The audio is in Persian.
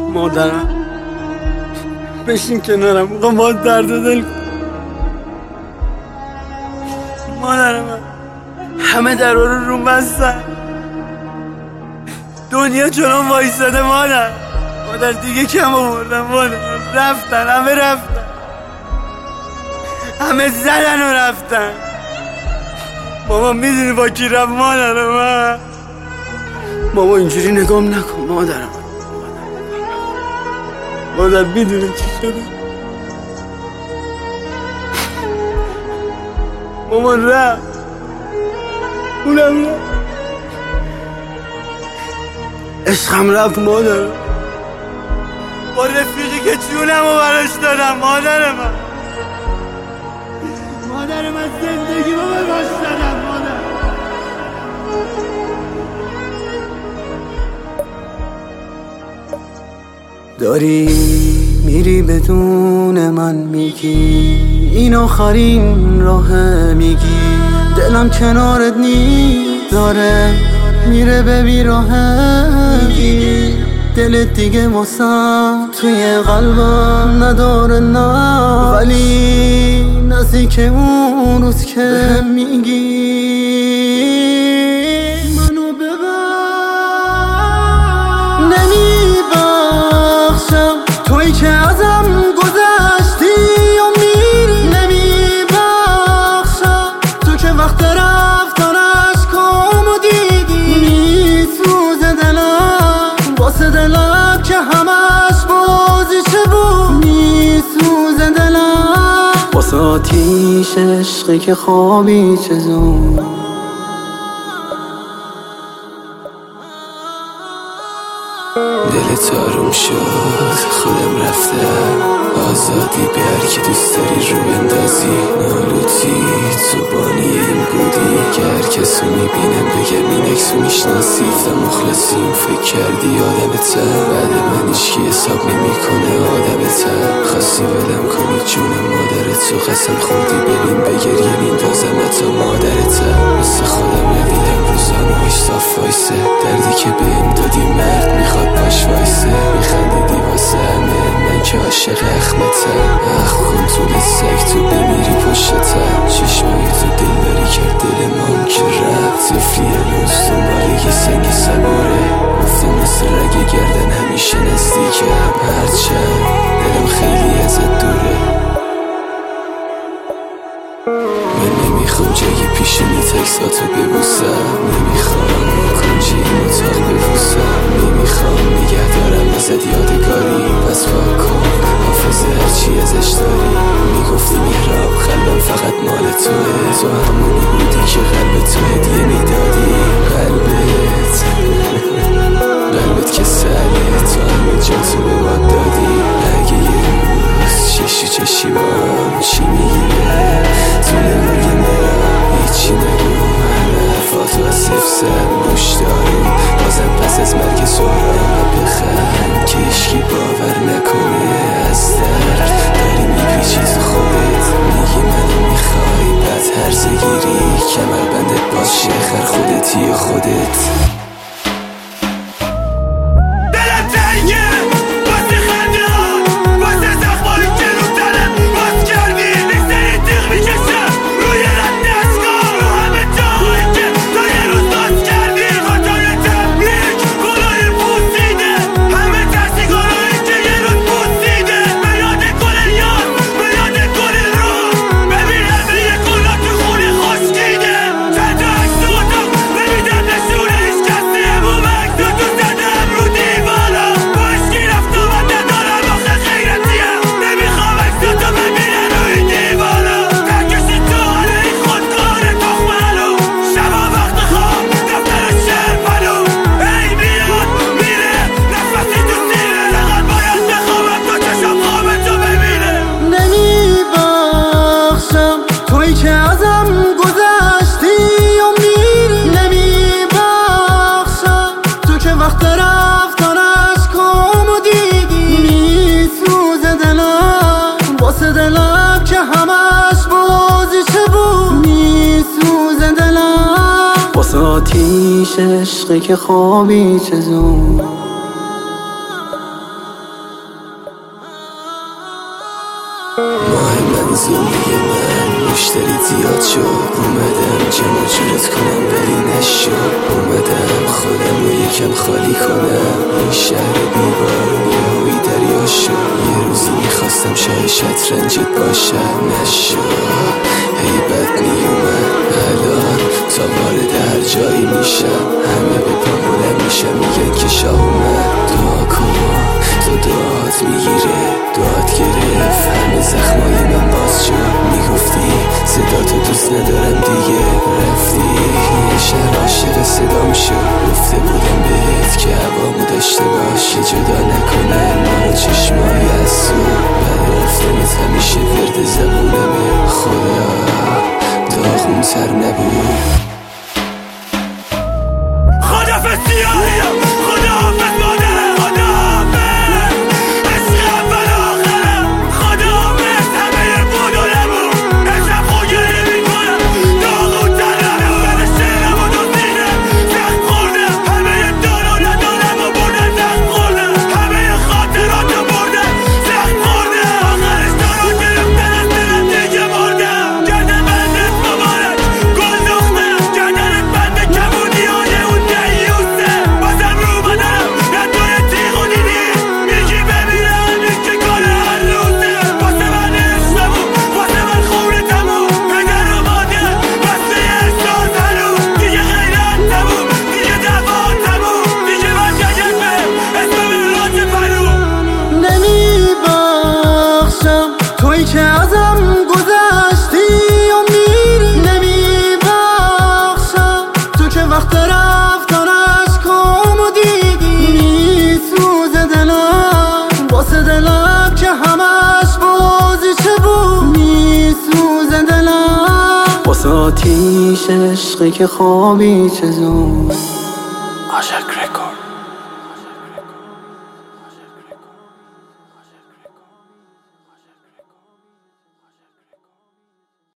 مادرم بشین کنارم، میخوام باید درد دل کنم. مادرم همه درها رو بستن، دنیا چنان وایستاده. مادر دیگه کم آوردم. مادر رفتن، همه رفتن، همه زدن و رفتن. ماما میدونی با کی رفت؟ مادرم ماما اینجوری نگام نکن. مادر میدونی چی شده؟ ماما رفت، اونم رفت، عشقم رفت. مادر با رفیقی که جونم رو براش دادم. مادر من زندگی رو براش دادم. مادر داری میری بدون من، میگی این آخرین راه، میگی دلم کنارت نیست، داره میره به بیراهه، میگی دلت دیگه واسم توی قلبم نداره، نه ولی نزدیک اون روز که میگی منو ببر، نمیبخشم توی که ازم گذشتی و میری، نمیبخشم تو که وقت رفتنش کام و دیدی، میسوزه دلم واسه دلم که همش بازیچه بود، میسوزه دلم واسه آتیش عشقی که خوابی چه زود. دلت آروم شد، خودم رفتم، آزادی به هر کی دوست داری رو بندازی، نالوتی تو بانی این بودی که هر کسو میبینم بگم این اکسو میشناسی، و مخلصیم فکر کردی آدمتم، بعد من هیچکی حساب نمیکنه آدمتم، خواستی ولم کنی جونم مادرتو، قسم خوردی ببین به گریه میندازم حتی مادرتم، مثل خودم ندیدم روزانه‌اش صاف وایسه، دردی که بهم دادی مرد میخواد باش وایسه، میخندیدی واسه همه من که عاشق اخمتم، اخ کن طول سگ تو بمیری پشتم، چشمای تو دل بری کرد دل مام که رفت، طفلی الوز دنبال یه سنگ صبوره، گفتم مثل رگ گردن همیشه نزدیکم، هرچند دلم خیلی ازت دوره، من نمیخوام جای پیشونی تکساتو ببوسم، نمیخوام کنجی این اتاق ببوسم، نمیخوام نگه دارم ازت یادگاری، پس پاک کن حافظه هرچی ازش داری، میگفتی میراب قلبم فقط مال توه، تو همونی بودی که قلب تو هدیه میدادی، قلبت که ساله تو همه جا تو به باد دادی، اگه یه روز چشی با هم چی میگیره تو نمارگ مرا هیچی نگو، همه حرفاتو از حفظم روش دارم، بازم پس از مرگ سهرم و بخند که هیچکی باور نکنه، از درد داری میپیچی تو خودت، میگی منو میخوای بعد هرزه گیری، کمر بندت باشه خر خودتی خودت. آتیش عشقی که خوابی چه زود. زندگی من مشتری زیاد شد، اومدم جمع جورت کنم ولی نشد. اومدم خودم رو یکم خالی کنم، این شهر بیبارون یهویی دریا شد. یه روزی میخواستم شاه شطرنجت باشم، نشد. هی بد میومد الان تا وارد هر جایی میشم، همه به پا بلند میشم میگن که شاه اومد. دعا کن تو دعات میگیره، دعات گرفت همه زخمای من باز شد. میگفتی صدا تو دوست ندارم دیگه، رفتی یه شهر عاشق صدام شد. گفته بودم بهت که هوامو داشته باش که جدا نکنه ما رو چشمای از تو. بعد رفتنت همیشه ورد زبونمه، خدا داغونتر نبود. خدافظ سیاهیم، خدافظ مادرم، خدافظ عشق اول آخرم، خدافظ همه بود و نبود. امشب خوگری میکنم داغونتر نبود. شعرم و دوستینم زخم خوردم، همه دار و ندارم و بردن زخم خوردم، همه خاطرات رو بردن زخم خوردم. آخرش تو رو گرفتن از دلم دیگه مردم. گردن بندت مبارک گل دخترم، گردنت بند کمونی های اون دیوسه. بازم رو بدنم نداره تیغ و دیدی، میگی ببینم این که کار هر روزه. واسه من عشقمون، واسه من خونه تموم، پدر و مادر بسته احساس هنوز. دیگه غیرت تموم، دیگه دعوا تموم، دیگه برگرد به اسم راز فرو. نمیبخشم تویی که ازم گذشتی و میری، نمیبخشم تو که وقت رفتن عشقامو دیدی. میسوزه دلم واسه دلم که همش بازیچه بود. میسوزه دلم واسه آتیش عشقی که خوابی چه زود. عاشق رکورد.